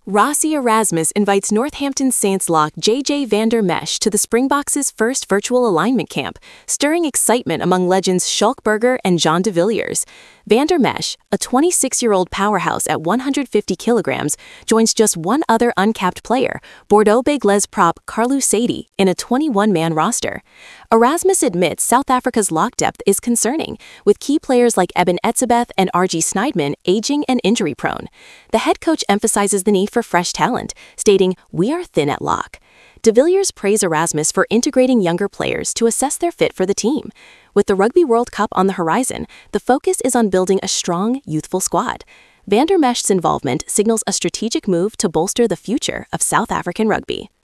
Rossi Erasmus invites Northampton Saints lock J.J. van der Mesch to the Springboks' first virtual alignment camp, stirring excitement among legends Schalkberger and Jean de Villiers. Van der Mesch, a 26-year-old powerhouse at 150 kilograms, joins just one other uncapped player, Bordeaux-Bègles prop Carlo Sadie, in a 21-man roster. Erasmus admits South Africa's lock depth is concerning, with key players like Eben Etzebeth and R.G. Snyderman aging and injury-prone. The head coach emphasizes the need for fresh talent, stating, "We are thin at lock." De Villiers praised Erasmus for integrating younger players to assess their fit for the team. With the Rugby World Cup on the horizon, the focus is on building a strong, youthful squad. Van der Mesch's involvement signals a strategic move to bolster the future of South African rugby.